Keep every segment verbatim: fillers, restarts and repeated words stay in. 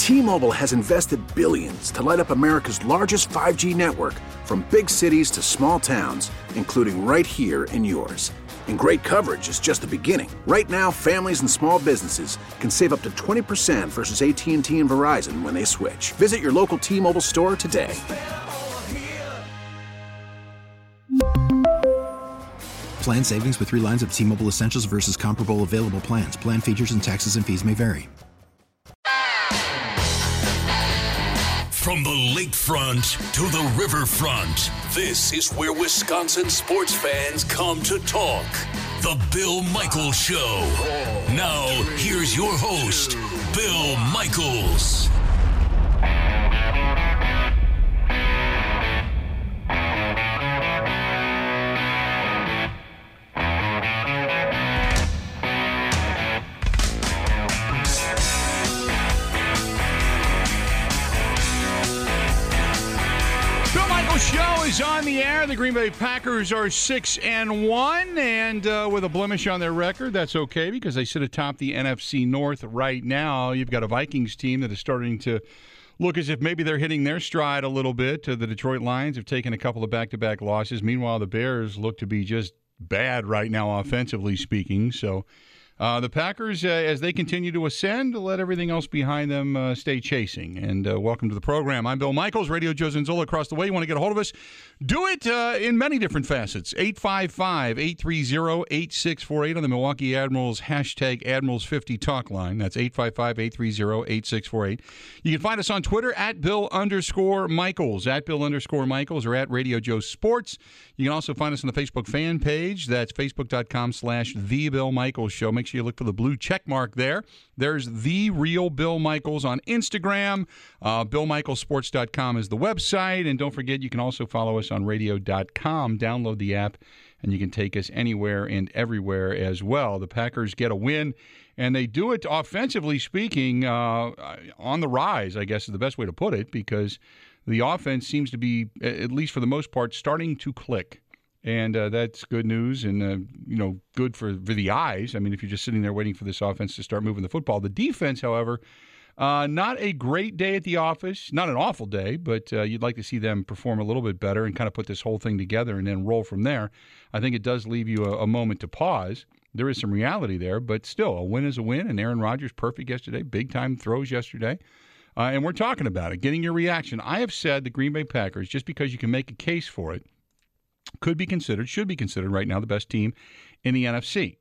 T-Mobile has invested billions to light up America's largest five G network, from big cities to small towns, including right here in yours. And great coverage is just the beginning. Right now, families and small businesses can save up to twenty percent versus A T and T and Verizon when they switch. Visit your local T-Mobile store today. Plan savings with three lines of T-Mobile Essentials versus comparable available plans. Plan features and taxes and fees may vary. From the lakefront to the riverfront, this is where Wisconsin sports fans come to talk. The Bill Michaels Show. Now, here's your host, Bill Michaels. Show is on the air. The Green Bay Packers are six and one, and uh, with a blemish on their record, that's okay because they sit atop the N F C North right now. You've got a Vikings team that is starting to look as if maybe they're hitting their stride a little bit. Uh, the Detroit Lions have taken a couple of back-to-back losses. Meanwhile, the Bears look to be just bad right now, offensively speaking. So uh, the Packers, uh, as they continue to ascend, let everything else behind them uh, stay chasing. And uh, welcome to the program. I'm Bill Michaels, Radio Joe Zanzola across the way. You want to get a hold of us? Do it uh, in many different facets. eight five five, eight three zero, eight six four eight on the Milwaukee Admirals hashtag Admirals fifty talk line. That's eight five five, eight three zero, eight six four eight. You can find us on Twitter at Bill underscore Michaels, at Bill underscore Michaels, or at Radio Joe Sports. You can also find us on the Facebook fan page. That's facebook.com slash The Bill Michaels Show. Make sure you look for the blue check mark there. There's The Real Bill Michaels on Instagram. Uh, Bill Michaels Sports dot com is the website. And don't forget, you can also follow us on radio dot com. Download the app, and you can take us anywhere and everywhere as well. The Packers get a win, and they do it, offensively speaking, uh, on the rise, I guess is the best way to put it, because the offense seems to be, at least for the most part, starting to click. And uh, that's good news and, uh, you know, good for, for the eyes. I mean, if you're just sitting there waiting for this offense to start moving the football. The defense, however, uh, not a great day at the office. Not an awful day, but uh, you'd like to see them perform a little bit better and kind of put this whole thing together and then roll from there. I think it does leave you a, a moment to pause. There is some reality there, but still, a win is a win. And Aaron Rodgers, perfect yesterday, big-time throws yesterday. Uh, and we're talking about it, getting your reaction. I have said the Green Bay Packers, just because you can make a case for it, could be considered, should be considered right now the best team in the N F C.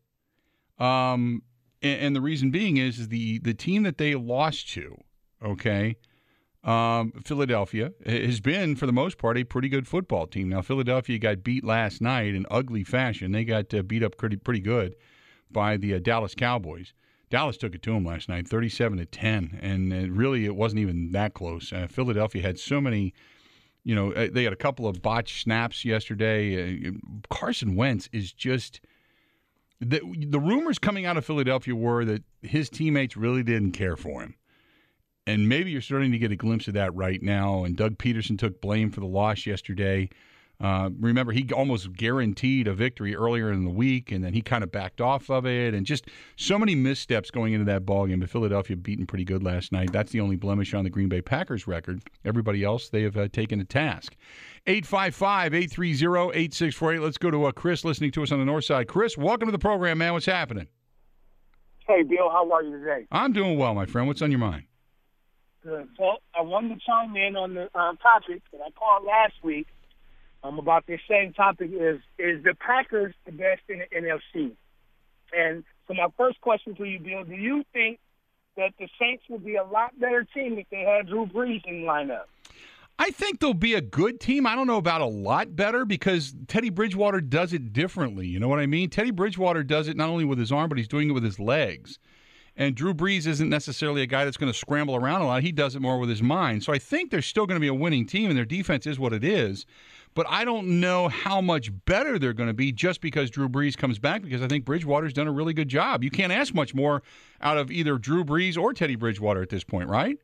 Um, and, and the reason being is, is the the team that they lost to, okay, um, Philadelphia, has been, for the most part, a pretty good football team. Now, Philadelphia got beat last night in ugly fashion. They got uh, beat up pretty, pretty good by the uh, Dallas Cowboys. Dallas took it to them last night, thirty-seven to ten, and uh, really it wasn't even that close. Uh, Philadelphia had so many... You know, they had a couple of botched snaps yesterday. Carson Wentz is just the, – the rumors coming out of Philadelphia were that his teammates really didn't care for him. And maybe you're starting to get a glimpse of that right now. And Doug Peterson took blame for the loss yesterday. Uh, remember, he almost guaranteed a victory earlier in the week, and then he kind of backed off of it. And just so many missteps going into that ballgame. But Philadelphia beaten pretty good last night. That's the only blemish on the Green Bay Packers record. Everybody else, they have uh, taken to task. eight five five, eight three zero, eight six four eight. Let's go to uh, Chris listening to us on the north side. Chris, welcome to the program, man. What's happening? Hey, Bill. How are you today? I'm doing well, my friend. What's on your mind? Good. Well, I wanted to chime in on the um, topic that I called last week. Um, about this same topic is, is the Packers the best in the N F C? And so my first question to you, Bill, do you think that the Saints would be a lot better team if they had Drew Brees in the lineup? I think they'll be a good team. I don't know about a lot better because Teddy Bridgewater does it differently. You know what I mean? Teddy Bridgewater does it not only with his arm, but he's doing it with his legs. And Drew Brees isn't necessarily a guy that's going to scramble around a lot. He does it more with his mind. So I think they're still going to be a winning team, and their defense is what it is. But I don't know how much better they're going to be just because Drew Brees comes back, because I think Bridgewater's done a really good job. You can't ask much more out of either Drew Brees or Teddy Bridgewater at this point, right?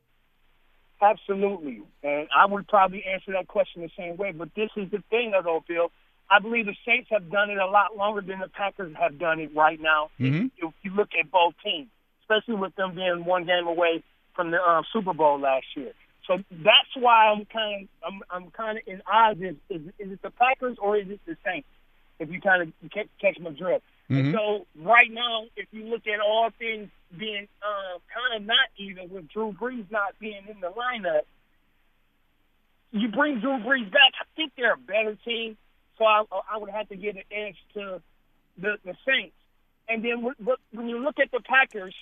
Absolutely. And I would probably answer that question the same way. But this is the thing, though, Bill. I believe the Saints have done it a lot longer than the Packers have done it right now. Mm-hmm. If you look at both teams, especially with them being one game away from the uh, Super Bowl last year. So that's why I'm kind of I'm I'm kind of in odds. Is, is is it the Packers or is it the Saints? If you kind of catch, catch my drift. Mm-hmm. And so right now, if you look at all things being uh, kind of not even, with Drew Brees not being in the lineup, you bring Drew Brees back, I think they're a better team. So I, I would have to give an edge to the, the Saints. And then when you look at the Packers,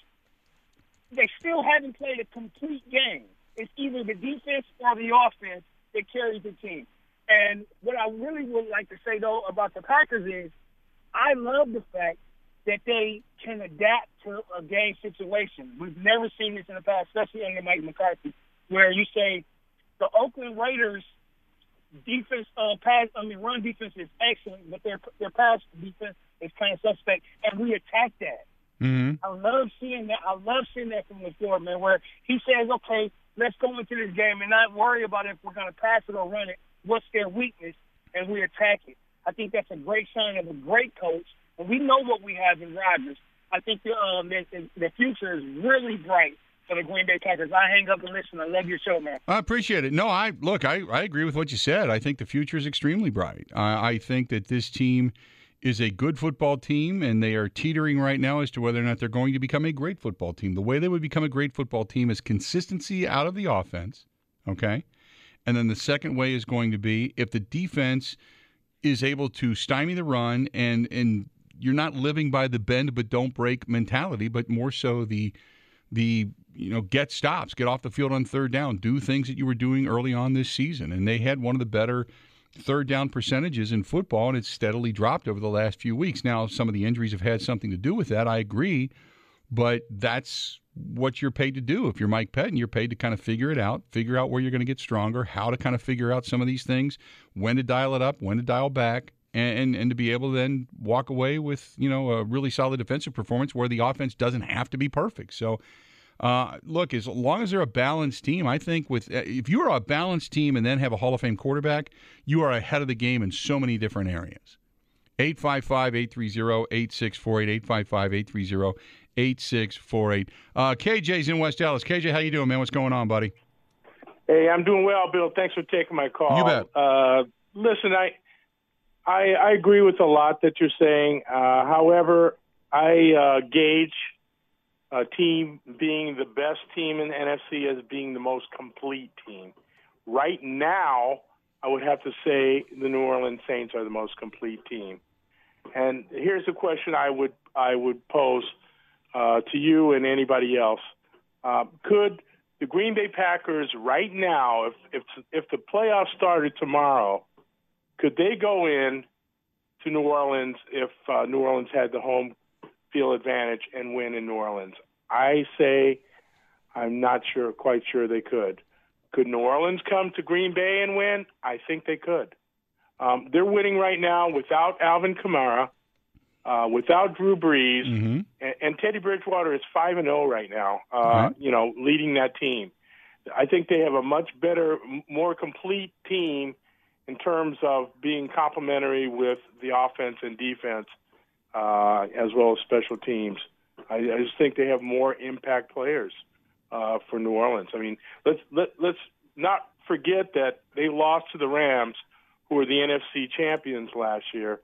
they still haven't played a complete game. It's either the defense or the offense that carries the team. And what I really would like to say, though, about the Packers is I love the fact that they can adapt to a game situation. We've never seen this in the past, especially under Mike McCarthy, where you say the Oakland Raiders defense, uh, pass, I mean, run defense is excellent, but their their pass defense is kind of suspect, and we attack that. Mm-hmm. I love seeing that. I love seeing that from LaFleur, man, where he says, okay, let's go into this game and not worry about if we're going to pass it or run it. What's their weakness, and we attack it. I think that's a great sign of a great coach, and we know what we have in Rodgers. I think the, um, the, the future is really bright for the Green Bay Packers. I hang up and listen. I love your show, man. I appreciate it. No, I look, I, I agree with what you said. I think the future is extremely bright. I, I think that this team is a good football team, and they are teetering right now as to whether or not they're going to become a great football team. The way they would become a great football team is consistency out of the offense, okay? And then the second way is going to be if the defense is able to stymie the run, and, and you're not living by the bend but don't break mentality, but more so the the you know get stops, get off the field on third down, do things that you were doing early on this season. And they had one of the better third down percentages in football, and it's steadily dropped over the last few weeks. Now, some of the injuries have had something to do with that, I agree, but that's what you're paid to do. If you're Mike Pettin, you're paid to kind of figure it out, figure out where you're going to get stronger, how to kind of figure out some of these things, when to dial it up, when to dial back, and, and, and to be able to then walk away with, you know, a really solid defensive performance where the offense doesn't have to be perfect. So, uh, look, as long as they're a balanced team, I think with if you are a balanced team and then have a Hall of Fame quarterback, you are ahead of the game in so many different areas. eight five five, eight three zero, eight six four eight, eight five five, eight three zero, eight six four eight. Uh, K J's in West Dallas. K J, how you doing, man? What's going on, buddy? Hey, I'm doing well, Bill. Thanks for taking my call. You bet. Uh, listen, I, I I agree with a lot that you're saying. Uh, however, I uh, gauge a team being the best team in the N F C as being the most complete team. Right now, I would have to say the New Orleans Saints are the most complete team. And here's a question I would I would pose uh, to you and anybody else: uh, could the Green Bay Packers right now, if if if the playoffs started tomorrow, could they go in to New Orleans if uh, New Orleans had the home field advantage and win in New Orleans? I say I'm not sure, quite sure they could. Could New Orleans come to Green Bay and win? I think they could. Um, they're winning right now without Alvin Kamara, uh, without Drew Brees, mm-hmm. and, and Teddy Bridgewater is five and zero right now. Uh, right. You know, leading that team. I think they have a much better, more complete team in terms of being complementary with the offense and defense, uh, as well as special teams. I, I just think they have more impact players uh, for New Orleans. I mean, let's let, let's not forget that they lost to the Rams, who were the N F C champions last year.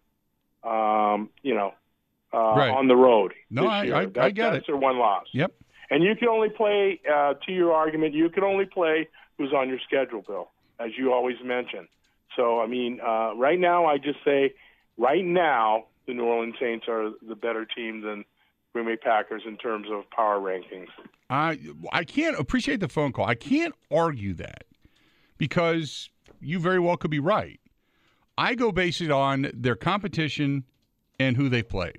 Um, you know, uh, right. on the road. No, I, I, that, I get that's it. That's their one loss. Yep. And you can only play, uh, to your argument, you can only play who's on your schedule, Bill, as you always mention. So, I mean, uh, right now, I just say, right now, the New Orleans Saints are the better team than Green Bay Packers in terms of power rankings. I I can't appreciate the phone call. I can't argue that because you very well could be right. I go base it on their competition and who they've played.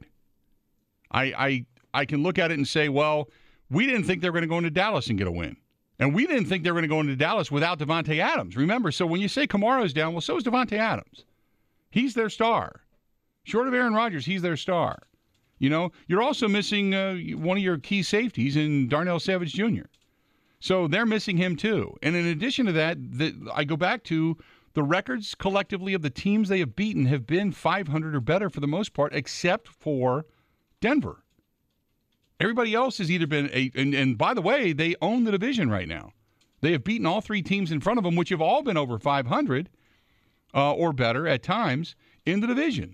I I I can look at it and say, well, we didn't think they were going to go into Dallas and get a win. And we didn't think they were going to go into Dallas without Devontae Adams. Remember, so when you say Kamara's down, well, so is Devontae Adams. He's their star. Short of Aaron Rodgers, he's their star. You know, you're also missing uh, one of your key safeties in Darnell Savage Junior So they're missing him too. And in addition to that, the, I go back to the records collectively of the teams they have beaten have been five hundred or better for the most part, except for Denver. Everybody else has either been a, and, and by the way, they own the division right now. They have beaten all three teams in front of them, which have all been over five hundred uh, or better at times in the division.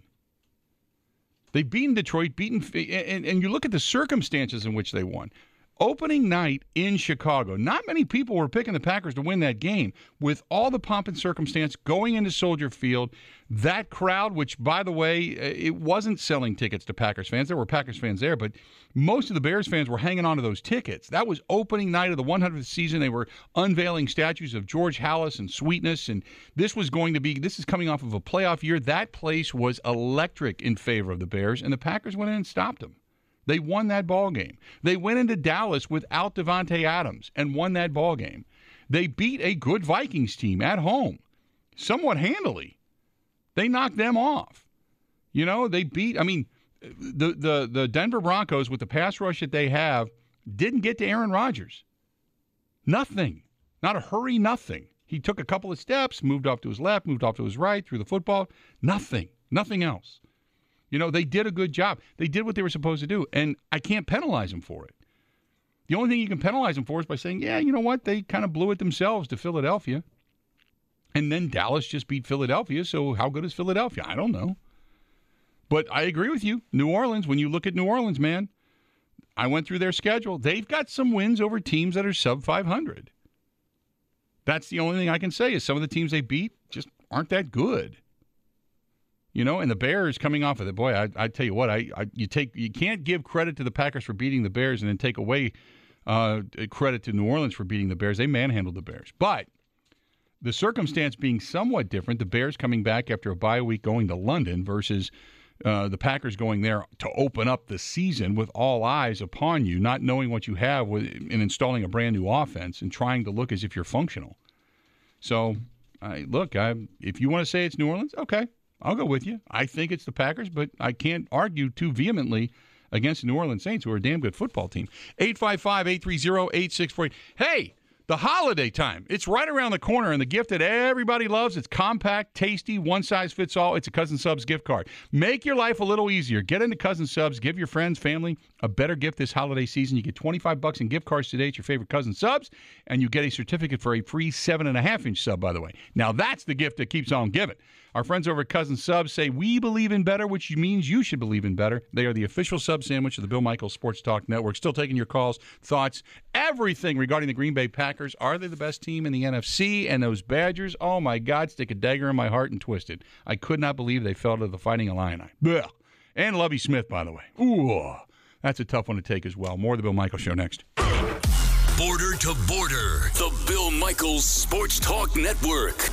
They've beaten Detroit, beaten, and, and you look at the circumstances in which they won. Opening night in Chicago, not many people were picking the Packers to win that game. With all the pomp and circumstance going into Soldier Field, that crowd, which, by the way, it wasn't selling tickets to Packers fans. There were Packers fans there, but most of the Bears fans were hanging on to those tickets. That was opening night of the one hundredth season. They were unveiling statues of George Halas and Sweetness, and this was going to be, this is coming off of a playoff year. That place was electric in favor of the Bears, and the Packers went in and stopped them. They won that ball game. They went into Dallas without Devontae Adams and won that ball game. They beat a good Vikings team at home, somewhat handily. They knocked them off. You know, they beat, I mean, the the the Denver Broncos, with the pass rush that they have, didn't get to Aaron Rodgers. Nothing. Not a hurry, nothing. He took a couple of steps, moved off to his left, moved off to his right, threw the football. Nothing. Nothing else. You know, they did a good job. They did what they were supposed to do, and I can't penalize them for it. The only thing you can penalize them for is by saying, yeah, you know what, they kind of blew it themselves to Philadelphia. And then Dallas just beat Philadelphia, so how good is Philadelphia? I don't know. But I agree with you. New Orleans, when you look at New Orleans, man, I went through their schedule. They've got some wins over teams that are sub five hundred. That's the only thing I can say is some of the teams they beat just aren't that good. You know, and the Bears coming off of it, boy, I, I tell you what, I, I you take you can't give credit to the Packers for beating the Bears and then take away uh, credit to New Orleans for beating the Bears. They manhandled the Bears. But the circumstance being somewhat different, the Bears coming back after a bye week going to London versus uh, the Packers going there to open up the season with all eyes upon you, not knowing what you have with, in installing a brand new offense and trying to look as if you're functional. So, I, look, I, if you want to say it's New Orleans, okay. I'll go with you. I think it's the Packers, but I can't argue too vehemently against the New Orleans Saints, who are a damn good football team. eight five five, eight three zero, eight six four eight. Hey, the holiday time. It's right around the corner, and the gift that everybody loves, it's compact, tasty, one-size-fits-all. It's a Cousin Subs gift card. Make your life a little easier. Get into Cousin Subs. Give your friends, family a better gift this holiday season. You get twenty-five bucks in gift cards today at your favorite Cousin Subs, and you get a certificate for a free seven and a half inch sub, by the way. Now, that's the gift that keeps on giving. Our friends over at Cousin Subs say we believe in better, which means you should believe in better. They are the official sub sandwich of the Bill Michaels Sports Talk Network. Still taking your calls, thoughts, everything regarding the Green Bay Packers. Are they the best team in the N F C? And those Badgers, oh my God, stick a dagger in my heart and twist it. I could not believe they fell to the Fighting Illini. Blech. And Lovie Smith, by the way. Ooh, that's a tough one to take as well. More of the Bill Michaels Show next. Border to Border, the Bill Michaels Sports Talk Network.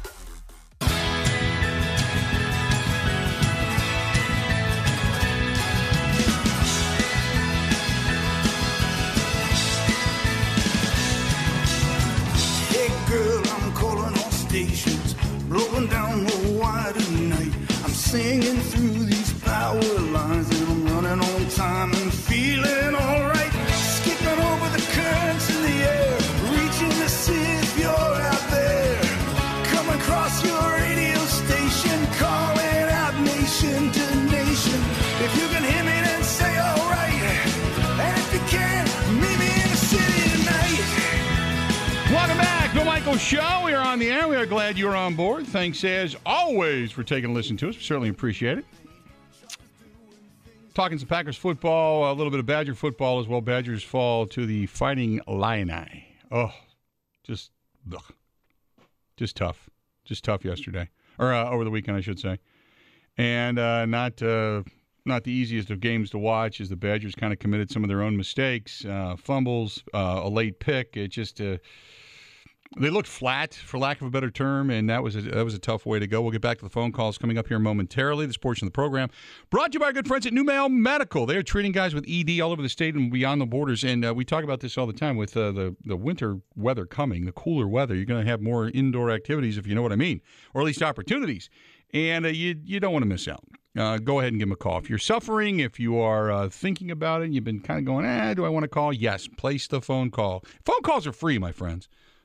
Stations, blowing down the wire tonight. I'm singing through these power lines, and I'm running on time and feeling alright. Skipping over the currents in the air, reaching to see if you're out there. Come across your radio station, calling out nation to nation. If you can hear me, then say alright. And if you can't, meet me in the city tonight. Welcome back, Bill Michaels Show. We are on the air. We are glad you're on board. Thanks, as always, for taking a listen to us. We certainly appreciate it. Talking some Packers football, a little bit of Badger football as well. Badgers fall to the Fighting Illini. Oh, just, ugh. just tough. Just tough yesterday. Or uh, over the weekend, I should say. And uh, not uh, not the easiest of games to watch as the Badgers kind of committed some of their own mistakes, uh, fumbles, uh, a late pick. It just... Uh, They looked flat, for lack of a better term, and that was a, that was a tough way to go. We'll get back to the phone calls coming up here momentarily. This portion of the program brought to you by our good friends at NewMale Medical. They are treating guys with E D all over the state and beyond the borders, and uh, we talk about this all the time with uh, the, the winter weather coming, the cooler weather. You're going to have more indoor activities, if you know what I mean, or at least opportunities, and uh, you, you don't want to miss out. Uh, go ahead and give them a call. If you're suffering, if you are uh, thinking about it, you've been kind of going, eh, do I want to call? Yes, place the phone call. Phone calls are free, my friends.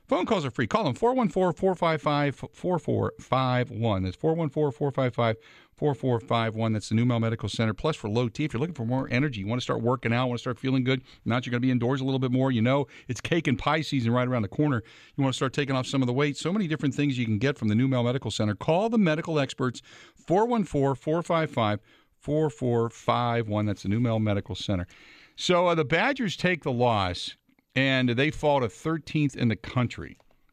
Phone calls are free. Call them four one four, four five five, four four five one. That's four one four, four five five, four four five one. That's the New Mel Medical Center. Plus, for low T, if you're looking for more energy, you want to start working out, want to start feeling good, not you're going to be indoors a little bit more. You know it's cake and pie season right around the corner. You want to start taking off some of the weight. So many different things you can get from the New Mel Medical Center. Call the medical experts, four one four, four five five, four four five one. That's the New Mel Medical Center. So uh, the Badgers take the loss, and they fall to thirteenth in the country.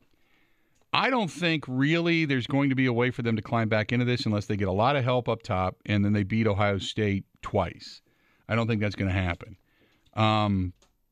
I don't think really there's going to be a way for them to climb back into this unless they get a lot of help up top and then they beat Ohio State twice. I don't think that's going to happen. Um,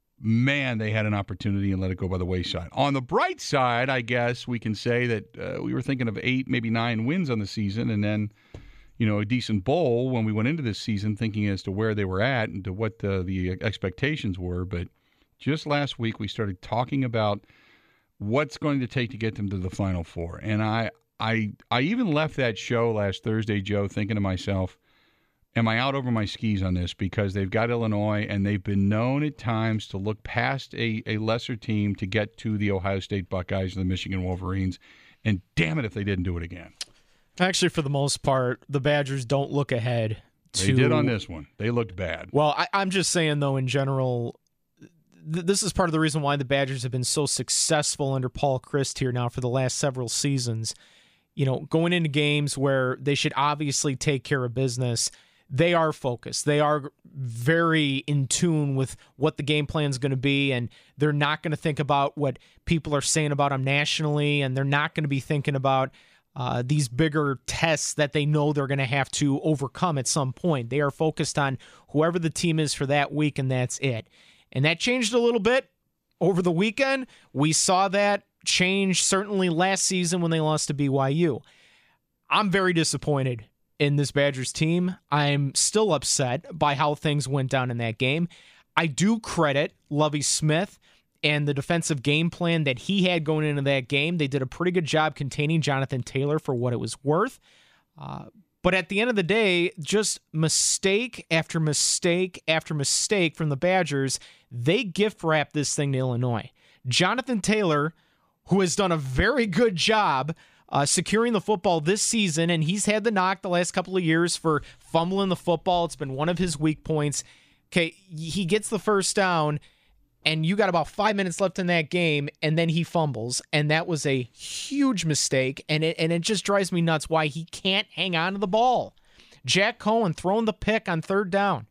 man, they had an opportunity and let it go by the wayside. On the bright side, I guess we can say that uh, we were thinking of eight, maybe nine wins on the season, and then, you know, a decent bowl when we went into this season thinking as to where they were at and to what the, the expectations were. But just last week we started talking about what's going to take to get them to the Final Four. And I, I, I even left that show last Thursday, Joe, thinking to myself, am I out over my skis on this? Because they've got Illinois, and they've been known at times to look past a, a lesser team to get to the Ohio State Buckeyes and the Michigan Wolverines. And damn it if they didn't do it again. Actually, for the most part, the Badgers don't look ahead to... They did on this one. They looked bad. Well, I, I'm just saying, though, in general... This is part of the reason why the Badgers have been so successful under Paul Chryst here now for the last several seasons. You know, going into games where they should obviously take care of business, they are focused. They are very in tune with what the game plan is going to be, and they're not going to think about what people are saying about them nationally, and they're not going to be thinking about uh, these bigger tests that they know they're going to have to overcome at some point. They are focused on whoever the team is for that week, and that's it. And that changed a little bit over the weekend. We saw that change certainly last season when they lost to B Y U. I'm very disappointed in this Badgers team. I'm still upset by how things went down in that game. I do credit Lovie Smith and the defensive game plan that he had going into that game. They did a pretty good job containing Jonathan Taylor for what it was worth. Uh, But at the end of the day, just mistake after mistake after mistake from the Badgers, they gift wrap this thing to Illinois. Jonathan Taylor, who has done a very good job uh, securing the football this season, and he's had the knock the last couple of years for fumbling the football. It's been one of his weak points. Okay, he gets the first down, and you got about five minutes left in that game, and then he fumbles, and that was a huge mistake, and it and it just drives me nuts why he can't hang on to the ball. Jack Cohen throwing the pick on third down,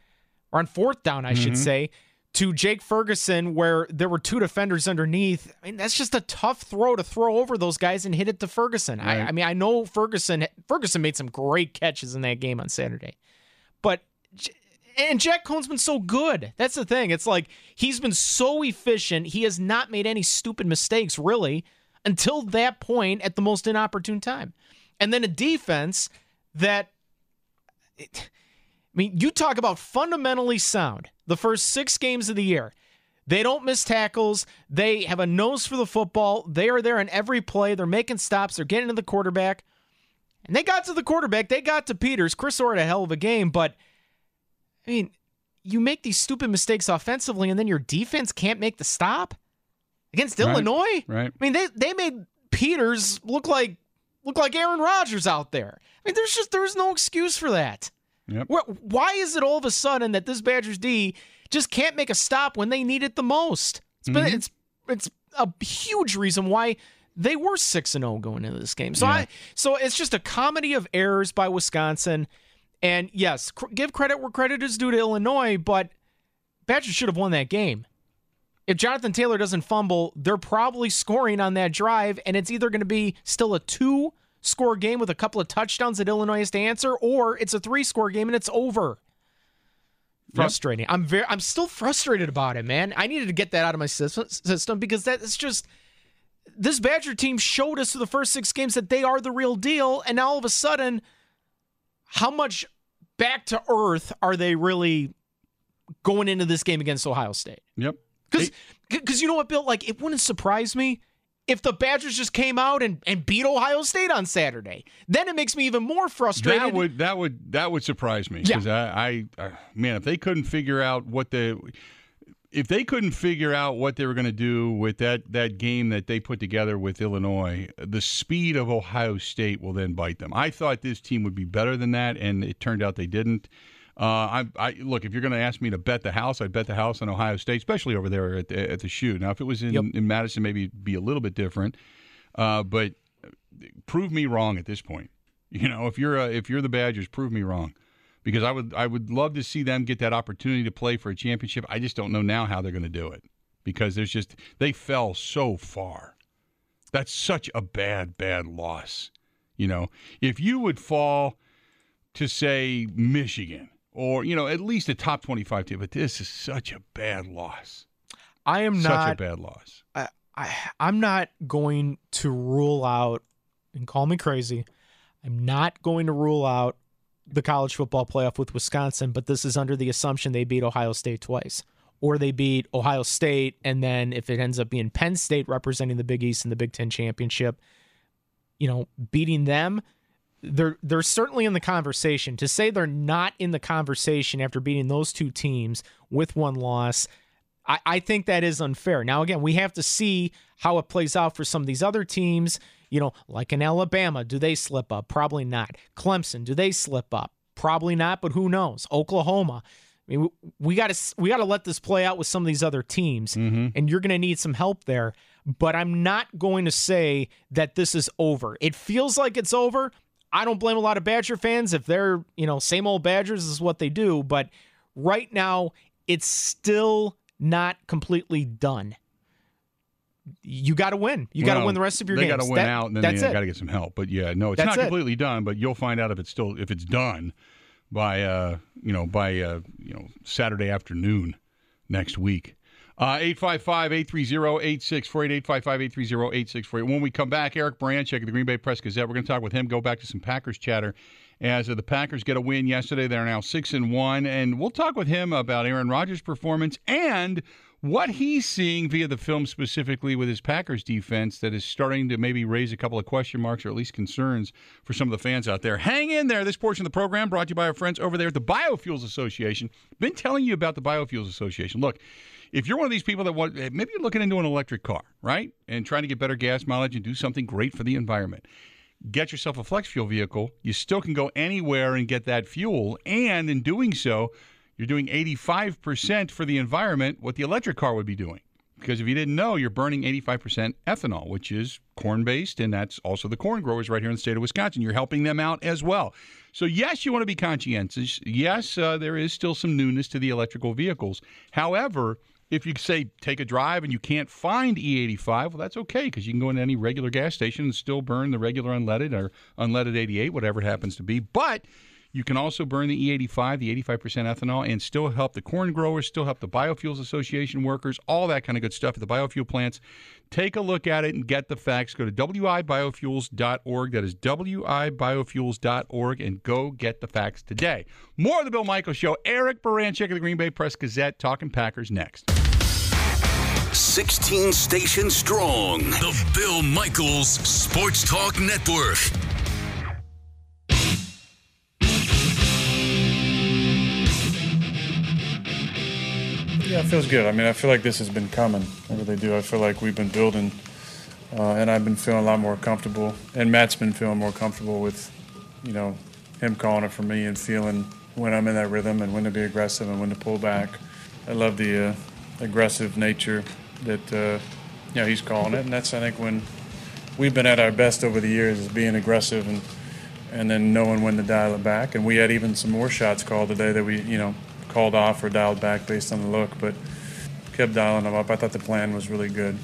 or on fourth down, I mm-hmm. should say, to Jake Ferguson, where there were two defenders underneath. I mean, that's just a tough throw to throw over those guys and hit it to Ferguson. Right. I, I mean, I know Ferguson Ferguson made some great catches in that game on Saturday, but... And Jack Cohn's been so good. That's the thing. It's like he's been so efficient. He has not made any stupid mistakes, really, until that point at the most inopportune time. And then a defense that, it, I mean, you talk about fundamentally sound. The first six games of the year, they don't miss tackles. They have a nose for the football. They are there in every play. They're making stops. They're getting to the quarterback. And they got to the quarterback. They got to Peters. Chris Orr had a hell of a game, but I mean, you make these stupid mistakes offensively, and then your defense can't make the stop against right. Illinois. Right. I mean, they they made Peters look like look like Aaron Rodgers out there. I mean, there's just there's no excuse for that. Yep. Why is it all of a sudden that this Badgers D just can't make a stop when they need it the most? It's been mm-hmm. it's it's a huge reason why they were six and zero going into this game. So yeah. I so it's just a comedy of errors by Wisconsin. And yes, cr- give credit where credit is due to Illinois, but Badgers should have won that game. If Jonathan Taylor doesn't fumble, they're probably scoring on that drive, and it's either going to be still a two-score game with a couple of touchdowns that Illinois has to answer, or it's a three-score game and it's over. Frustrating. Yep. I'm very, I'm still frustrated about it, man. I needed to get that out of my system because that is just this Badger team showed us through the first six games that they are the real deal, and now all of a sudden, how much back to earth are they really going into this game against Ohio State? Yep. Because hey. you know what, Bill? Like, it wouldn't surprise me if the Badgers just came out and, and beat Ohio State on Saturday. Then it makes me even more frustrated. That would that would that would surprise me because yeah. I, I, I man, if they couldn't figure out what the if they couldn't figure out what they were going to do with that, that game that they put together with Illinois, the speed of Ohio State will then bite them. I thought this team would be better than that, and it turned out they didn't. Uh, I, I look, if you're going to ask me to bet the house, I'd bet the house on Ohio State, especially over there at the, at the shoe. Now, if it was in, yep. in Madison, maybe it'd be a little bit different. Uh, but prove me wrong at this point. You know, if you're uh, if you're the Badgers, prove me wrong. Because I would I would love to see them get that opportunity to play for a championship. I just don't know now how they're going to do it because there's just they fell so far. That's such a bad bad loss. You know, if you would fall to say Michigan or you know at least a top twenty-five team, but this is such a bad loss. I am such not a bad loss. I, I I'm not going to rule out, and call me crazy. I'm not going to rule out the college football playoff with Wisconsin, but this is under the assumption they beat Ohio State twice. Or they beat Ohio State, and then if it ends up being Penn State representing the Big East in the Big Ten Championship, you know, beating them, they're, they're certainly in the conversation. To say they're not in the conversation after beating those two teams with one loss, I, I think that is unfair. Now, again, we have to see how it plays out for some of these other teams. You know, like in Alabama, do they slip up? Probably not. Clemson, do they slip up? Probably not, but who knows? Oklahoma. I mean, we got to we got to let this play out with some of these other teams, mm-hmm. and you're going to need some help there. But I'm not going to say that this is over. It feels like it's over. I don't blame a lot of Badger fans if they're, you know, same old Badgers is what they do. But right now, it's still not completely done. You got to win. You got to well, win the rest of your they games. They got to win that, out, and then they got to get some help. But yeah, no, it's that's not completely it. done. But you'll find out if it's still if it's done by uh, you know by uh, you know Saturday afternoon next week. Uh, eight five five, eight three zero, eight six four eight, eight five five, eight three zero, eight six four eight. When we come back, Eric Baranczyk of the Green Bay Press Gazette. We're going to talk with him. Go back to some Packers chatter. As uh, the Packers get a win yesterday, they're now six and one, and we'll talk with him about Aaron Rodgers' performance and what he's seeing via the film specifically with his Packers defense that is starting to maybe raise a couple of question marks or at least concerns for some of the fans out there. Hang in there. This portion of the program brought to you by our friends over there at the Biofuels Association. Been telling you about the Biofuels Association. Look, if you're one of these people that want, maybe you're looking into an electric car, right, and trying to get better gas mileage and do something great for the environment, get yourself a flex fuel vehicle. You still can go anywhere and get that fuel, and in doing so, you're doing eighty-five percent for the environment what the electric car would be doing. Because if you didn't know, you're burning eighty-five percent ethanol, which is corn-based, and that's also the corn growers right here in the state of Wisconsin. You're helping them out as well. So, yes, you want to be conscientious. Yes, uh, there is still some newness to the electrical vehicles. However, if you say take a drive and you can't find E eighty-five, well, that's okay because you can go into any regular gas station and still burn the regular unleaded or unleaded eighty-eight, whatever it happens to be. But you can also burn the E eighty-five, the eighty-five percent ethanol, and still help the corn growers, still help the Biofuels Association workers, all that kind of good stuff at the biofuel plants. Take a look at it and get the facts. Go to w i biofuels dot org. That is w i biofuels dot org, and go get the facts today. More of the Bill Michaels Show. Eric Baranczyk of the Green Bay Press Gazette talking Packers next. sixteen stations strong. The Bill Michaels Sports Talk Network. Yeah, it feels good. I mean, I feel like this has been coming. I really do. I feel like we've been building, uh, and I've been feeling a lot more comfortable. And Matt's been feeling more comfortable with, you know, him calling it for me and feeling when I'm in that rhythm and when to be aggressive and when to pull back. I love the uh, aggressive nature that, uh, you know, he's calling it. And that's, I think, when we've been at our best over the years is being aggressive and, and then knowing when to dial it back. And we had even some more shots called today that we, you know, called off or dialed back based on the look, but kept dialing them up. I thought the plan was really good.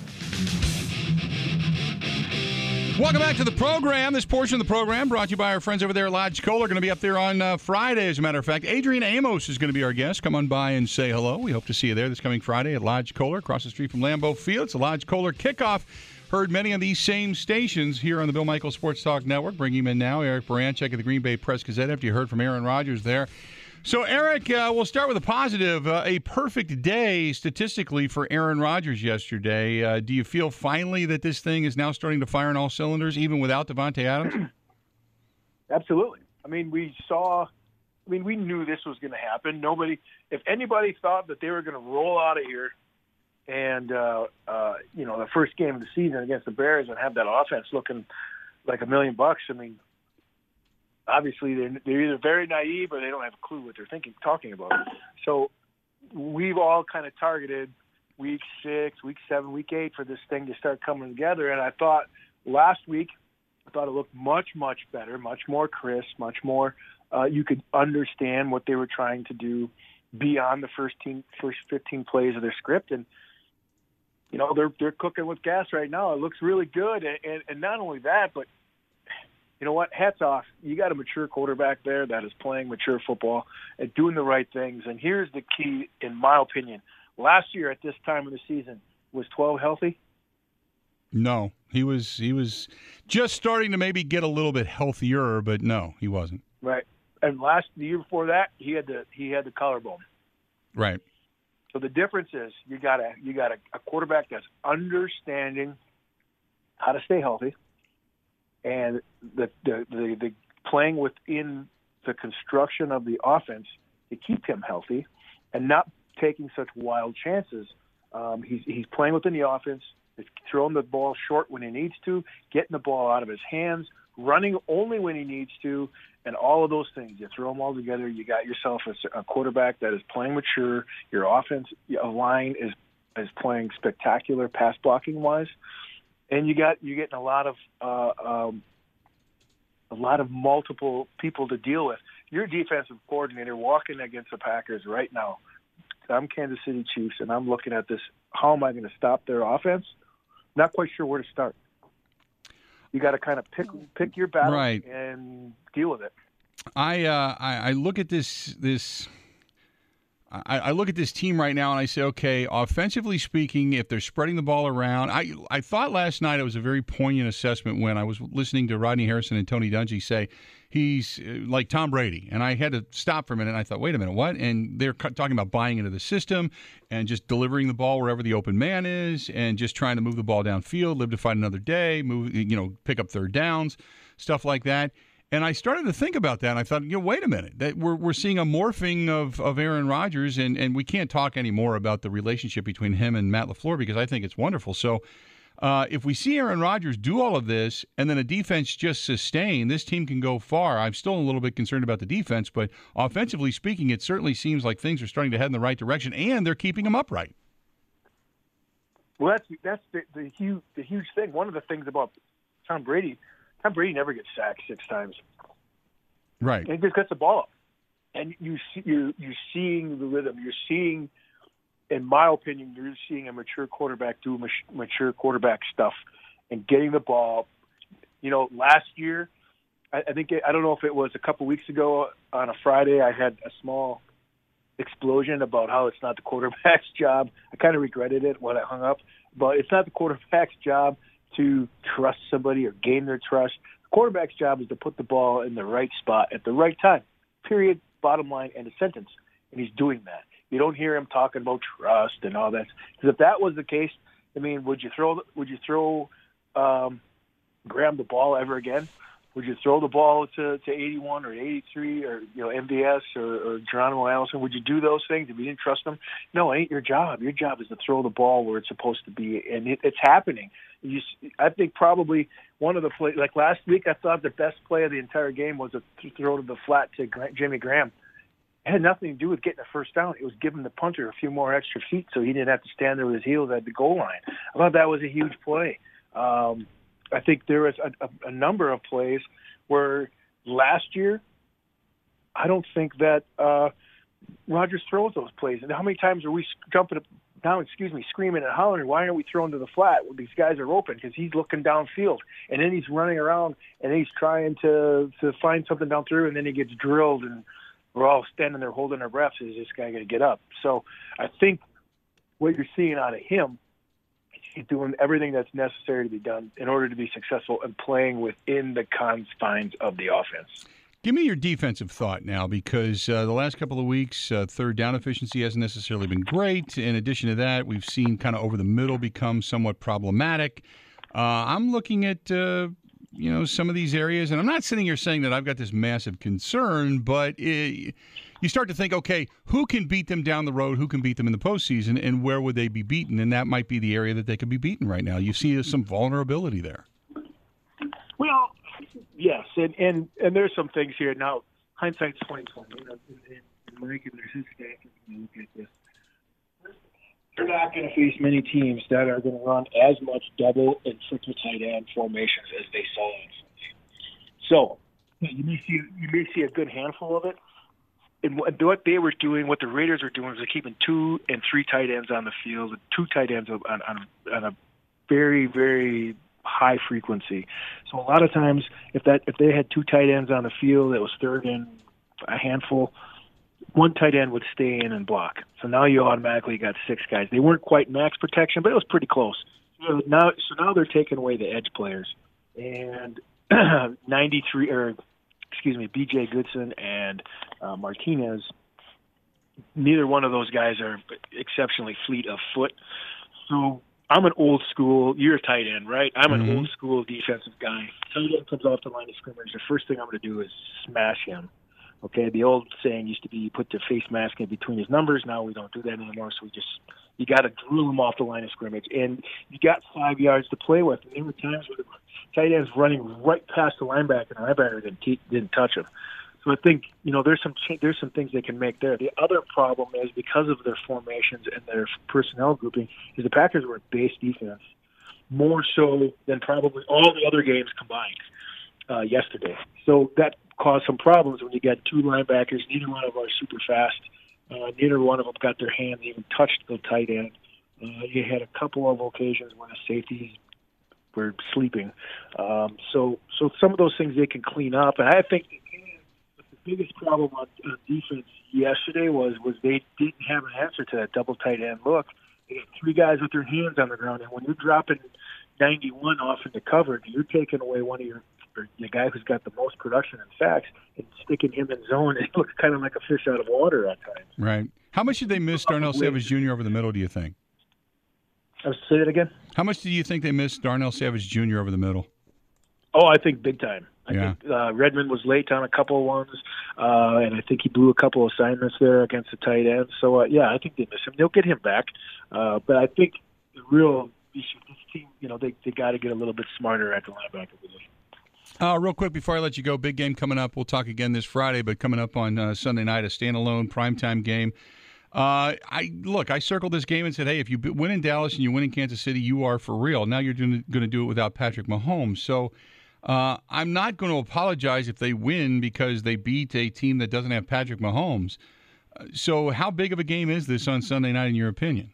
Welcome back to the program. This portion of the program brought to you by our friends over there at Lodge Kohler. Going to be up there on uh, Friday, as a matter of fact. Adrian Amos is going to be our guest. Come on by and say hello. We hope to see you there this coming Friday at Lodge Kohler, across the street from Lambeau Field. It's a Lodge Kohler kickoff. Heard many of these same stations here on the Bill Michaels Sports Talk Network. Bringing him in now, Eric Baranczyk of the Green Bay Press Gazette, after you heard from Aaron Rodgers there. So, Eric, uh, we'll start with a positive. Uh, a perfect day statistically for Aaron Rodgers yesterday. Uh, do you feel finally that this thing is now starting to fire on all cylinders, even without Davante Adams? Absolutely. I mean, we saw I mean, we knew this was going to happen. Nobody, if anybody thought that they were going to roll out of here and, uh, uh, you know, the first game of the season against the Bears and have that offense looking like a million bucks, I mean, obviously they're, they're either very naive or they don't have a clue what they're thinking, talking about. So we've all kind of targeted week six, week seven, week eight for this thing to start coming together. And I thought last week, I thought it looked much, much better, much more crisp, much more uh, you could understand what they were trying to do beyond the first team, first fifteen plays of their script. And, you know, they're they're cooking with gas right now. It looks really good. And, and, and not only that, but, you know what, hats off. You got a mature quarterback there that is playing mature football and doing the right things. And here's the key, in my opinion. Last year at this time of the season, was twelve healthy? No, he was he was just starting to maybe get a little bit healthier, but no, he wasn't. Right. And last the year before that, he had the he had the collarbone. Right. So the difference is you got a you got a, a quarterback that's understanding how to stay healthy, and the the, the the playing within the construction of the offense to keep him healthy, and not taking such wild chances. Um, he's he's playing within the offense. He's throwing the ball short when he needs to, getting the ball out of his hands, running only when he needs to, and all of those things. You throw them all together, you got yourself a, a quarterback that is playing mature. Your offense line is is playing spectacular pass blocking wise, and you got you're getting a lot of uh, um, a lot of multiple people to deal with. Your defensive coordinator walking against the Packers right now. I'm Kansas City Chiefs, and I'm looking at this. How am I going to stop their offense? Not quite sure where to start. You got to kind of pick pick your battle right. and deal with it. I uh, I, I look at this this. I, I look at this team right now and I say, okay, offensively speaking, if they're spreading the ball around, I I thought last night it was a very poignant assessment when I was listening to Rodney Harrison and Tony Dungy say he's like Tom Brady. And I had to stop for a minute and I thought, wait a minute, what? And they're talking about buying into the system and just delivering the ball wherever the open man is and just trying to move the ball downfield, live to fight another day, move, you know, pick up third downs, stuff like that. And I started to think about that, and I thought, you know, wait a minute. That we're we're seeing a morphing of, of Aaron Rodgers, and, and we can't talk anymore about the relationship between him and Matt LaFleur because I think it's wonderful. So uh, if we see Aaron Rodgers do all of this and then a defense just sustain, this team can go far. I'm still a little bit concerned about the defense, but offensively speaking, it certainly seems like things are starting to head in the right direction, and they're keeping them upright. Well, that's that's the, the huge the huge thing. One of the things about Tom Brady. Tom Brady never gets sacked six times. Right. And he just gets the ball up. And you see, you're, you're seeing the rhythm. You're seeing, in my opinion, you're seeing a mature quarterback do mature quarterback stuff and getting the ball. You know, last year, I, I think, it, I don't know if it was a couple weeks ago on a Friday, I had a small explosion about how it's not the quarterback's job. I kind of regretted it when I hung up. But it's not the quarterback's job to trust somebody or gain their trust. The quarterback's job is to put the ball in the right spot at the right time, period, bottom line, end of sentence. And he's doing that. You don't hear him talking about trust and all that. Because if that was the case, I mean, would you throw would you throw um, Graham the ball ever again? Would you throw the ball to, to eighty-one or eighty-three or, you know, M V S or, or Geronimo Allison? Would you do those things if you didn't trust them? No, it ain't your job. Your job is to throw the ball where it's supposed to be, and it, it's happening. You, I think probably one of the plays, like last week, I thought the best play of the entire game was a throw to the flat to Jimmy Graham. It had nothing to do with getting a first down. It was giving the punter a few more extra feet so he didn't have to stand there with his heels at the goal line. I thought that was a huge play. Um, I think there was a, a, a number of plays where last year, I don't think that uh, Rodgers throws those plays. And how many times are we jumping down, excuse me, screaming and hollering, why aren't we throwing to the flat? Well, these guys are open because he's looking downfield. And then he's running around and he's trying to, to find something down through, and then he gets drilled, and we're all standing there holding our breaths. Is this guy going to get up? So I think what you're seeing out of him, he's doing everything that's necessary to be done in order to be successful and playing within the confines of the offense. Give me your defensive thought now, because uh, the last couple of weeks, uh, third down efficiency hasn't necessarily been great. In addition to that, we've seen kind of over the middle become somewhat problematic. Uh, I'm looking at, uh, you know, some of these areas, and I'm not sitting here saying that I've got this massive concern, but it, you start to think, okay, who can beat them down the road? Who can beat them in the postseason, and where would they be beaten? And that might be the area that they could be beaten right now. You see some vulnerability there. Well, yes, and and, and there's some things here now. Hindsight's twenty twenty. You know, and, and Mike and there's his staff can look at this. They're not going to face many teams that are going to run as much double and triple tight end formations as they saw on Sunday. So you may see you may see a good handful of it. And what they were doing, what the Raiders were doing, was they're keeping two and three tight ends on the field, two tight ends on, on, on a very, very high frequency. So a lot of times, if that if they had two tight ends on the field, it was third and a handful. One tight end would stay in and block. So now you automatically got six guys. They weren't quite max protection, but it was pretty close. So now, so now they're taking away the edge players, and ninety-three or excuse me, B J Goodson and uh, Martinez. Neither one of those guys are exceptionally fleet of foot. So I'm an old school. You're a tight end, right? I'm an mm-hmm. old school defensive guy. Tight end comes off the line of scrimmage. The first thing I'm going to do is smash him. Okay, the old saying used to be you put the face mask in between his numbers. Now we don't do that anymore. So we just you got to drill him off the line of scrimmage, and you got five yards to play with. And there were times where the tight end's running right past the linebacker, and the linebacker didn't, t- didn't touch him. So I think you know there's some ch- there's some things they can make there. The other problem is because of their formations and their personnel grouping, is the Packers were a base defense more so than probably all the other games combined uh, yesterday. So that caused some problems when you got two linebackers. Neither one of them are super fast. Uh, neither one of them got their hands even touched the tight end. Uh, you had a couple of occasions where the safeties were sleeping. Um, so, so some of those things they can clean up. And I think the biggest problem on, on defense yesterday was was they didn't have an answer to that double tight end look. They got three guys with their hands on the ground, and when you're dropping ninety-one off into coverage, you're taking away one of your or the guy who's got the most production and sacks and sticking him in zone. It looks kind of like a fish out of water at times. Right. How much did they miss Darnell Savage Junior over the middle, do you think? I'll say it again. How much do you think they missed Darnell Savage Junior over the middle? Oh, I think big time. I yeah. think uh, Redmond was late on a couple of ones, uh, and I think he blew a couple of assignments there against the tight end. So, uh, yeah, I think they miss him. They'll get him back. Uh, but I think the real issue, this team, you know, they, they got to get a little bit smarter at the linebacker position. Uh, real quick before I let you go, big game coming up. We'll talk again this Friday, but coming up on uh, Sunday night, a standalone primetime game. Uh, I look, I circled this game and said, hey, if you win in Dallas and you win in Kansas City, you are for real. Now you're going to do it without Patrick Mahomes. So uh, I'm not going to apologize if they win because they beat a team that doesn't have Patrick Mahomes. Uh, so how big of a game is this on Sunday night in your opinion?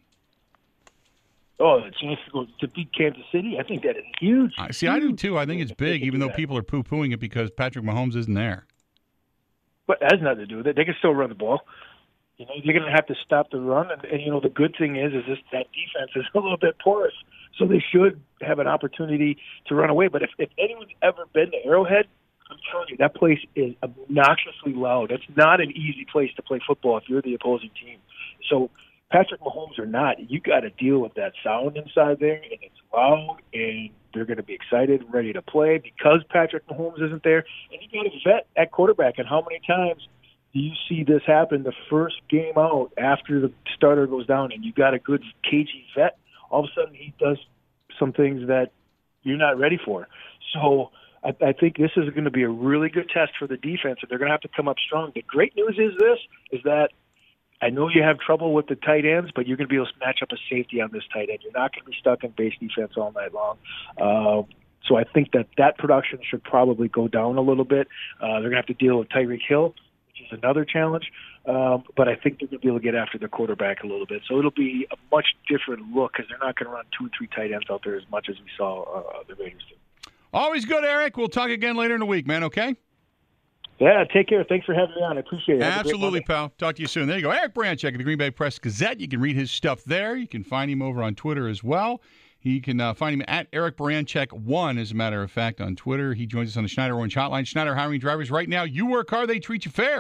Oh, the chance to go to beat Kansas City, I think that is huge. I see, I do too. I think it's big, even though people are poo-pooing it because Patrick Mahomes isn't there. But that has nothing to do with it. They can still run the ball. You know, you're going to have to stop the run, and, and you know the good thing is, is this that defense is a little bit porous, so they should have an opportunity to run away. But if, if anyone's ever been to Arrowhead, I'm telling you that place is obnoxiously loud. It's not an easy place to play football if you're the opposing team. So Patrick Mahomes or not, you got to deal with that sound inside there, and it's loud, and they're going to be excited, ready to play because Patrick Mahomes isn't there. And you got a vet at quarterback, and how many times do you see this happen the first game out after the starter goes down, and you got a good cagey vet? All of a sudden, he does some things that you're not ready for. So I, I think this is going to be a really good test for the defense, and they're going to have to come up strong. The great news is this, is that I know you have trouble with the tight ends, but you're going to be able to match up a safety on this tight end. You're not going to be stuck in base defense all night long. Uh, so I think that that production should probably go down a little bit. Uh, they're going to have to deal with Tyreek Hill, which is another challenge. Um, but I think they're going to be able to get after the quarterback a little bit. So it'll be a much different look because they're not going to run two or three tight ends out there as much as we saw uh, the Raiders do. Always good, Eric. We'll talk again later in the week, man, okay? Yeah, take care. Thanks for having me on. I appreciate it. Absolutely, pal. Talk to you soon. There you go. Eric Branchek of the Green Bay Press Gazette. You can read his stuff there. You can find him over on Twitter as well. You can uh, find him at Eric Branchek one, as a matter of fact, on Twitter. He joins us on the Schneider Orange Hotline. Schneider hiring drivers right now. You work hard, they treat you fair.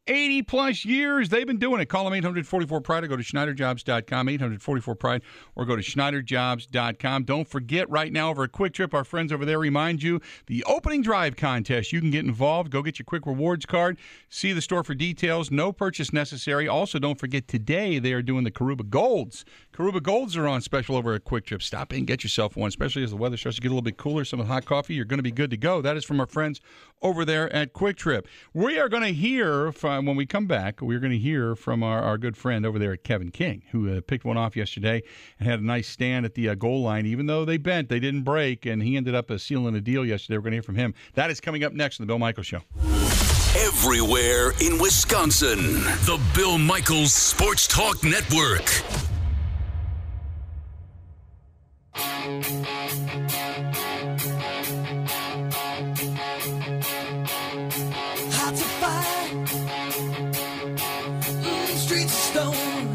eighty plus years they've been doing it. Call them eight hundred forty-four pride or go to Schneider Jobs dot com, eight hundred forty-four pride or go to Schneider Jobs dot com. Don't forget, right now over at Quick Trip, our friends over there remind you the opening drive contest. You can get involved. Go get your Quick Rewards card. See the store for details. No purchase necessary. Also, don't forget, today they are doing the Karuba Golds. Karuba Golds are on special over at Quick Trip. Stop in, get yourself one, especially as the weather starts to get a little bit cooler. Some of the hot coffee, you're going to be good to go. That is from our friends over there at Quick Trip. We are going to hear from, when we come back, we're going to hear from our, our good friend over there at Kevin King, who uh, picked one off yesterday and had a nice stand at the uh, goal line. Even though they bent, they didn't break, and he ended up uh, sealing a deal yesterday. We're going to hear from him. That is coming up next on the Bill Michaels Show. Everywhere in Wisconsin, the Bill Michaels Sports Talk Network. Hard to find, mm, streets of stone,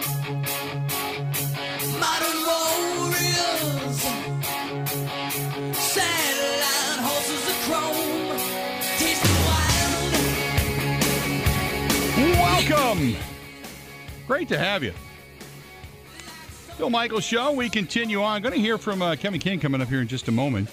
modern warriors, satellite horses of chrome, tasting wild. Welcome. Great to have you. Bill Michaels Show. We continue on. Going to hear from uh, Kevin King coming up here in just a moment.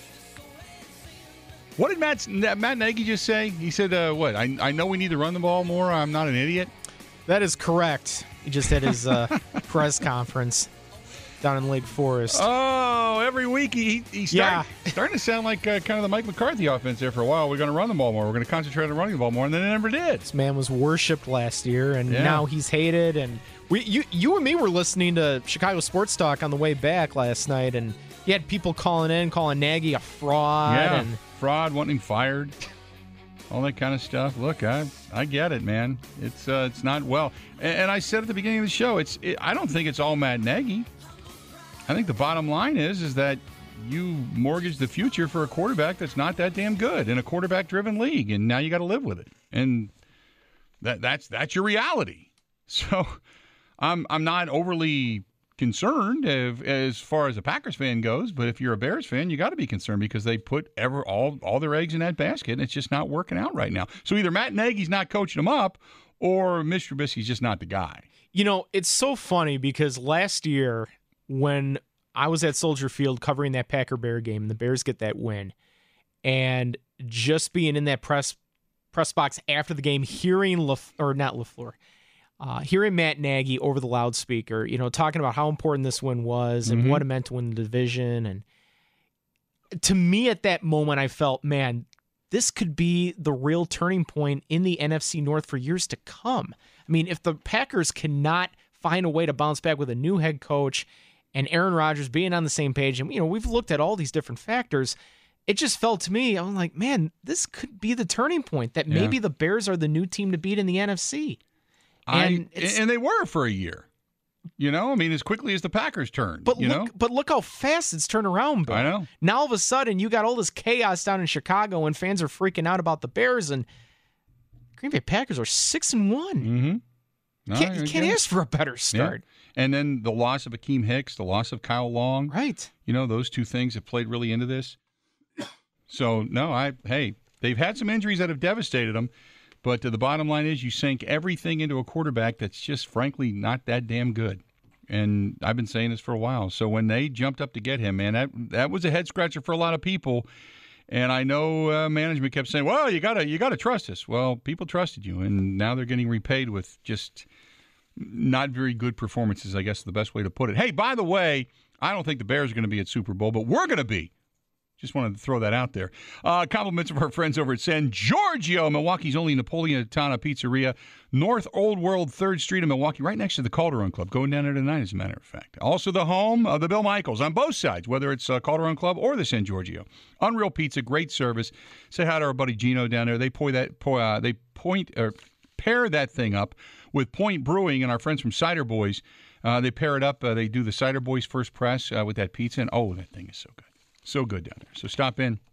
What did Matt, Matt Nagy just say? He said, uh, what, I, I know we need to run the ball more. I'm not an idiot. That is correct. He just had his uh, press conference down in Lake Forest. Oh, every week he, he's start, yeah. starting to sound like uh, kind of the Mike McCarthy offense there for a while. We're going to run the ball more. We're going to concentrate on running the ball more, and then it never did. This man was worshipped last year, and Yeah. now he's hated. And we, you, you and me were listening to Chicago Sports Talk on the way back last night, and you had people calling in, calling Nagy a fraud. Yeah, and fraud, wanting him fired, all that kind of stuff. Look, I I get it, man. It's uh, it's not well. And, and I said at the beginning of the show, it's it, I don't think it's all Matt Nagy. I think the bottom line is is that you mortgage the future for a quarterback that's not that damn good in a quarterback-driven league, and now you got to live with it. And that that's that's your reality. So I'm I'm not overly concerned if, as far as a Packers fan goes, but if you're a Bears fan, you got to be concerned because they put ever all all their eggs in that basket, and it's just not working out right now. So either Matt Nagy's not coaching them up, or Mitch Trubisky's just not the guy. You know, it's so funny because last year when I was at Soldier Field covering that Packer-Bear game, and the Bears get that win, and just being in that press press box after the game, hearing Lef, or not LaFleur, uh, hearing Matt Nagy over the loudspeaker, you know, talking about how important this win was and Mm-hmm. what it meant to win the division, and to me at that moment, I felt, man, this could be the real turning point in the N F C North for years to come. I mean, if the Packers cannot find a way to bounce back with a new head coach and Aaron Rodgers being on the same page, and you know, we've looked at all these different factors, it just felt to me, I'm like, man, this could be the turning point that maybe Yeah. the Bears are the new team to beat in the N F C. And I, it's- and they were for a year. You know, I mean, as quickly as the Packers turned. But you look, know, but look how fast it's turned around, Bill. I know. Now all of a sudden you got all this chaos down in Chicago, and fans are freaking out about the Bears, and Green Bay Packers are six and one. Mm-hmm. No, Can't, I you get can't it. ask for a better start. Yeah. And then the loss of Akeem Hicks, the loss of Kyle Long. Right. You know, those two things have played really into this. So, no, I hey, they've had some injuries that have devastated them, but uh, the bottom line is you sink everything into a quarterback that's just, frankly, not that damn good. And I've been saying this for a while. So when they jumped up to get him, man, that that was a head scratcher for a lot of people. And I know uh, management kept saying, "Well, you gotta you gotta trust us." Well, people trusted you, and now they're getting repaid with just not very good performances. I guess is the best way to put it. Hey, by the way, I don't think the Bears are going to be at Super Bowl, but we're going to be. Just wanted to throw that out there. Uh, compliments of our friends over at San Giorgio, Milwaukee's only Napoleonitana Pizzeria, North Old World, third Street in Milwaukee, right next to the Calderon Club. Going down there tonight, as a matter of fact. Also the home of the Bill Michaels on both sides, whether it's uh, Calderon Club or the San Giorgio. Unreal Pizza, great service. Say hi to our buddy Gino down there. They pour that, pour, uh, they point or pair that thing up with Point Brewing and our friends from Cider Boys. Uh, they pair it up. Uh, they do the Cider Boys first press uh, with that pizza, and oh, that thing is so good. So good down there. So stop in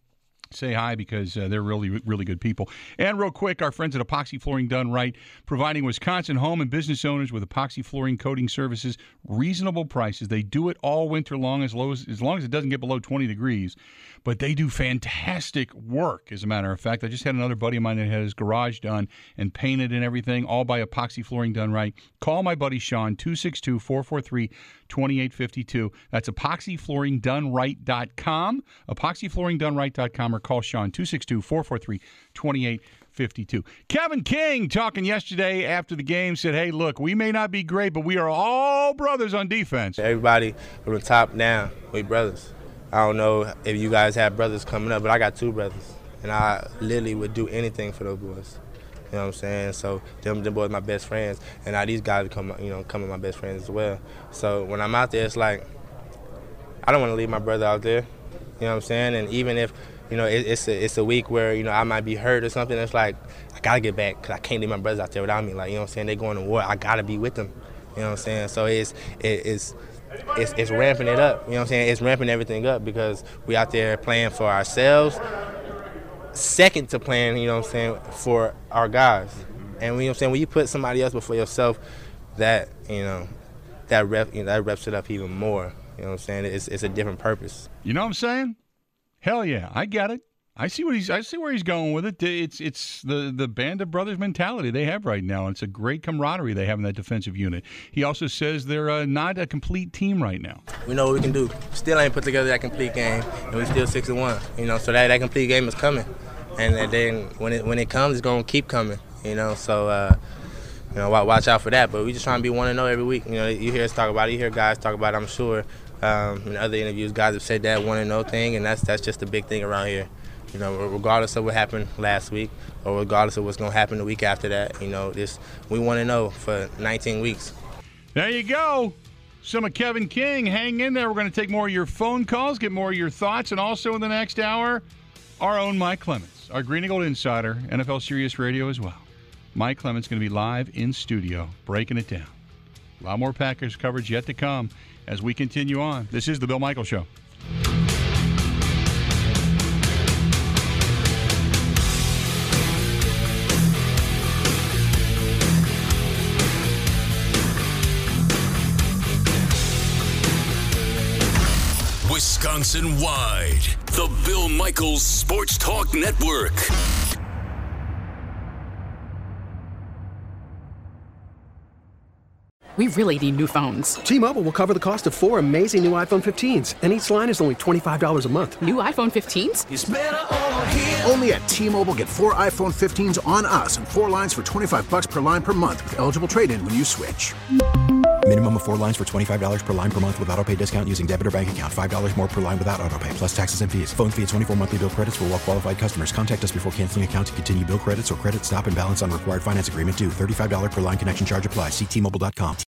say hi because uh, they're really, really good people. And real quick, our friends at Epoxy Flooring Done Right, providing Wisconsin home and business owners with epoxy flooring coating services, reasonable prices. They do it all winter long, as low as, as long as it doesn't get below twenty degrees. But they do fantastic work, as a matter of fact. I just had another buddy of mine that had his garage done and painted and everything, all by Epoxy Flooring Done Right. Call my buddy Sean, two six two, four four three, two eight five two. That's epoxy flooring done right dot com, epoxy flooring done right dot com, or call Sean, two six two, four four three, two eight five two. Kevin King, talking yesterday after the game, said, hey, look, we may not be great, but we are all brothers on defense. Everybody from the top down, we brothers. I don't know if you guys have brothers coming up, but I got two brothers, and I literally would do anything for those boys. You know what I'm saying? So them, them boys my best friends, and now these guys come, you know, come my best friends as well. So when I'm out there, it's like I don't want to leave my brother out there. You know what I'm saying? And even if, you know, it, it's a it's a week where, you know, I might be hurt or something, it's like I gotta get back because I can't leave my brothers out there without me. Like, you know what I'm saying? They going to war, I gotta be with them. You know what I'm saying? So it's it, it's. It's, it's ramping it up, you know what I'm saying? It's ramping everything up because we out there playing for ourselves, second to playing, you know what I'm saying, for our guys. And, you know what I'm saying, when you put somebody else before yourself, that, you know, that rep, you know, that reps it up even more. You know what I'm saying? It's it's a different purpose. You know what I'm saying? Hell yeah, I get it. I see what he's. I see where he's going with it. It's it's the, the band of brothers mentality they have right now. And it's a great camaraderie they have in that defensive unit. He also says they're uh, not a complete team right now. We know what we can do. Still ain't put together that complete game, and we're still six and one. You know, so that, that complete game is coming, and, and then when it when it comes, it's gonna keep coming. You know, so uh, you know, watch out for that. But we just trying to be one and zero every week. You know, you hear us talk about it. You hear guys talk about it. I'm sure um, in other interviews, guys have said that one and zero thing, and that's that's just a big thing around here. You know, regardless of what happened last week or regardless of what's going to happen the week after that, you know, this we want to know for nineteen weeks. There you go. Some of Kevin King. Hang in there. We're going to take more of your phone calls, get more of your thoughts, and also in the next hour, our own Mike Clemens, our Green and Gold Insider, N F L Sirius Radio as well. Mike Clemens going to be live in studio, breaking it down. A lot more Packers coverage yet to come as we continue on. This is The Bill Michaels Show. Wisconsin-wide, the Bill Michaels Sports Talk Network. We really need new phones. T-Mobile will cover the cost of four amazing new iPhone fifteens, and each line is only twenty-five dollars a month. New iPhone fifteens? It's better over here. Only at T-Mobile, get four iPhone fifteens on us and four lines for twenty-five dollars per line per month with eligible trade-in when you switch. Minimum of four lines for twenty-five dollars per line per month with autopay discount using debit or bank account. five dollars more per line without autopay, plus taxes and fees. Phone fee at twenty-four monthly bill credits for well-qualified customers. Contact us before canceling account to continue bill credits or credit stop and balance on required finance agreement due. thirty-five dollars per line connection charge applies. See T Mobile dot com.